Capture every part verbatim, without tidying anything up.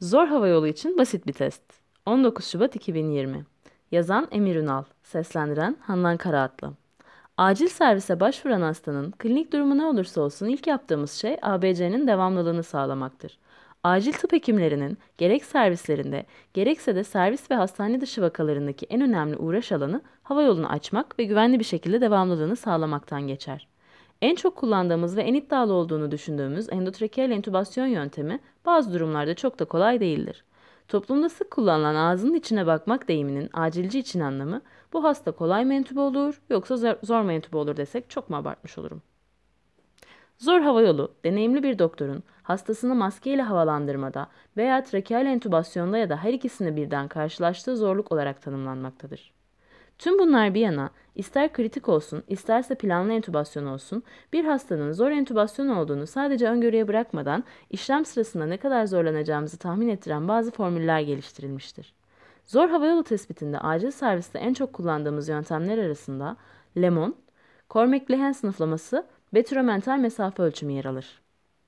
Zor hava yolu için basit bir test. on dokuz Şubat iki bin yirmi. Yazan Emir Ünal. Seslendiren Handan Karaatlı. Acil servise başvuran hastanın klinik durumu ne olursa olsun ilk yaptığımız şey A B C'nin devamlılığını sağlamaktır. Acil tıp hekimlerinin gerek servislerinde gerekse de servis ve hastane dışı vakalarındaki en önemli uğraş alanı hava yolunu açmak ve güvenli bir şekilde devamlılığını sağlamaktan geçer. En çok kullandığımız ve en iddialı olduğunu düşündüğümüz endotrakeal entübasyon yöntemi bazı durumlarda çok da kolay değildir. Toplumda sık kullanılan ağzının içine bakmak deyiminin acilci için anlamı bu hasta kolay mı entübe olur yoksa zor, zor mu entübe olur desek çok mu abartmış olurum? Zor hava yolu, deneyimli bir doktorun hastasını maskeyle havalandırmada veya trakeal entübasyonda ya da her ikisini birden karşılaştığı zorluk olarak tanımlanmaktadır. Tüm bunlar bir yana, ister kritik olsun, isterse planlı entübasyon olsun, bir hastanın zor entübasyon olduğunu sadece öngörüye bırakmadan işlem sırasında ne kadar zorlanacağımızı tahmin ettiren bazı formüller geliştirilmiştir. Zor havayolu tespitinde acil serviste en çok kullandığımız yöntemler arasında Lemon, Cormack-Lehen sınıflaması ve türemental mesafe ölçümü yer alır.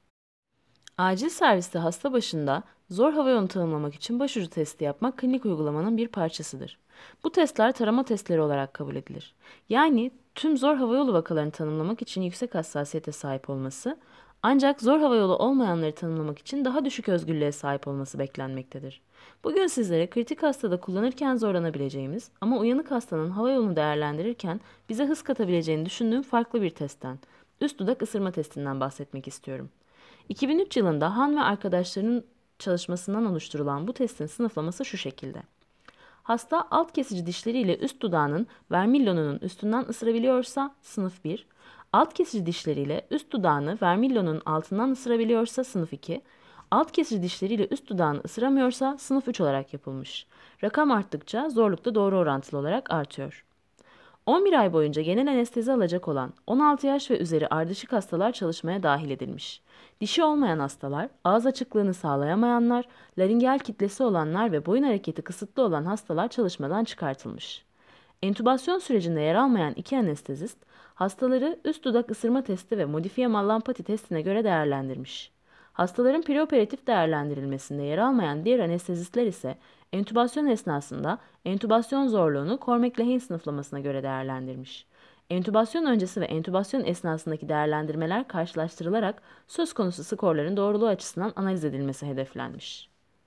Acil serviste hasta başında zor hava yolunu tanımlamak için başucu testi yapmak klinik uygulamanın bir parçasıdır. Bu testler tarama testleri olarak kabul edilir. Yani tüm zor havayolu vakalarını tanımlamak için yüksek hassasiyete sahip olması, ancak zor havayolu olmayanları tanımlamak için daha düşük özgürlüğe sahip olması beklenmektedir. Bugün sizlere kritik hastada kullanırken zorlanabileceğimiz ama uyanık hastanın havayolunu değerlendirirken bize hız katabileceğini düşündüğüm farklı bir testten, üst dudak ısırma testinden bahsetmek istiyorum. iki bin üç yılında Han ve arkadaşlarının çalışmasından oluşturulan bu testin sınıflaması şu şekilde. Hasta alt kesici dişleriyle üst dudağının vermillionunun üstünden ısırabiliyorsa sınıf bir, alt kesici dişleriyle üst dudağını vermillionun altından ısırabiliyorsa sınıf iki, alt kesici dişleriyle üst dudağını ısıramıyorsa sınıf üç olarak yapılmış. Rakam arttıkça zorluk da doğru orantılı olarak artıyor. on bir ay boyunca genel anestezi alacak olan on altı yaş ve üzeri ardışık hastalar çalışmaya dahil edilmiş. Dişi olmayan hastalar, ağız açıklığını sağlayamayanlar, laringel kitlesi olanlar ve boyun hareketi kısıtlı olan hastalar çalışmadan çıkartılmış. Entübasyon sürecinde yer almayan iki anestezist, hastaları üst dudak ısırma testi ve modifiye Mallampati testine göre değerlendirmiş. Hastaların preoperatif değerlendirilmesinde yer almayan diğer anestezistler ise entübasyon esnasında entübasyon zorluğunu Cormack-Lehen sınıflamasına göre değerlendirmiş. Entübasyon öncesi ve entübasyon esnasındaki değerlendirmeler karşılaştırılarak söz konusu skorların doğruluğu açısından analiz edilmesi hedeflenmiş.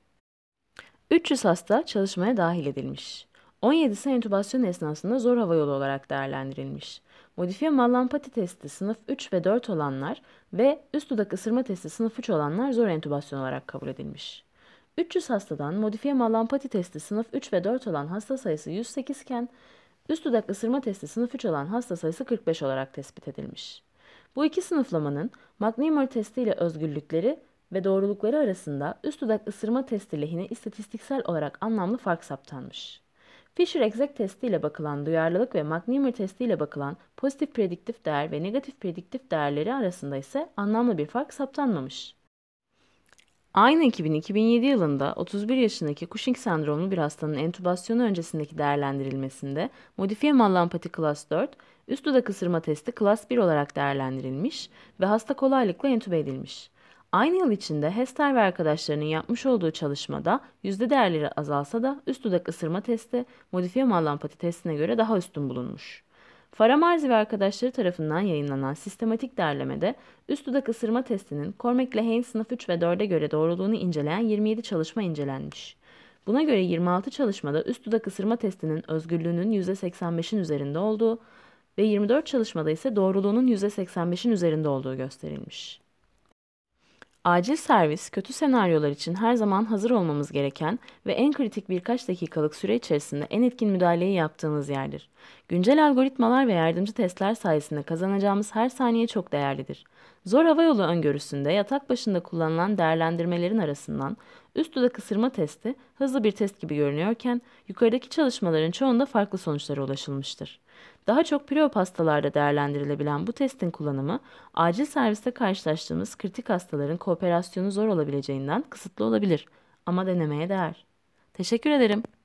üç yüz hasta çalışmaya dahil edilmiş. on yedisi entübasyon esnasında zor hava yolu olarak değerlendirilmiş. Modifiye Mallampati testi sınıf üç ve dört olanlar ve üst dudak ısırma testi sınıf üç olanlar zor entübasyon olarak kabul edilmiş. üç yüz hastadan modifiye Mallampati testi sınıf üç ve dört olan hasta sayısı yüz sekiz iken üst dudak ısırma testi sınıf üç olan hasta sayısı kırk beş olarak tespit edilmiş. Bu iki sınıflamanın McNemer testi ile özgürlükleri ve doğrulukları arasında üst dudak ısırma testi lehine istatistiksel olarak anlamlı fark saptanmış. Fisher-Exec testi ile bakılan duyarlılık ve McNemer testi ile bakılan pozitif prediktif değer ve negatif prediktif değerleri arasında ise anlamlı bir fark saptanmamış. Aynı ekibin iki bin yedi yılında otuz bir yaşındaki Cushing sendromlu bir hastanın entübasyonu öncesindeki değerlendirilmesinde modifiye Mallampati Class dört, üst dudak ısırma testi Class bir olarak değerlendirilmiş ve hasta kolaylıkla entübe edilmiş. Aynı yıl içinde Hester ve arkadaşlarının yapmış olduğu çalışmada yüzde değerleri azalsa da üst dudak ısırma testi modifiye Mallampati testine göre daha üstün bulunmuş. Faramarzi ve arkadaşları tarafından yayınlanan sistematik derlemede üst dudak ısırma testinin Cormack-Lehen sınıf üç ve dörde göre doğruluğunu inceleyen yirmi yedi çalışma incelenmiş. Buna göre yirmi altı çalışmada üst dudak ısırma testinin özgürlüğünün yüzde seksen beşin üzerinde olduğu ve yirmi dört çalışmada ise doğruluğunun yüzde seksen beşin üzerinde olduğu gösterilmiş. Acil servis, kötü senaryolar için her zaman hazır olmamız gereken ve en kritik birkaç dakikalık süre içerisinde en etkin müdahaleyi yaptığımız yerdir. Güncel algoritmalar ve yardımcı testler sayesinde kazanacağımız her saniye çok değerlidir. Zor havayolu öngörüsünde yatak başında kullanılan değerlendirmelerin arasından üst dudak ısırma testi hızlı bir test gibi görünüyorken yukarıdaki çalışmaların çoğunda farklı sonuçlara ulaşılmıştır. Daha çok preop hastalarda değerlendirilebilen bu testin kullanımı, acil serviste karşılaştığımız kritik hastaların kooperasyonu zor olabileceğinden kısıtlı olabilir ama denemeye değer. Teşekkür ederim.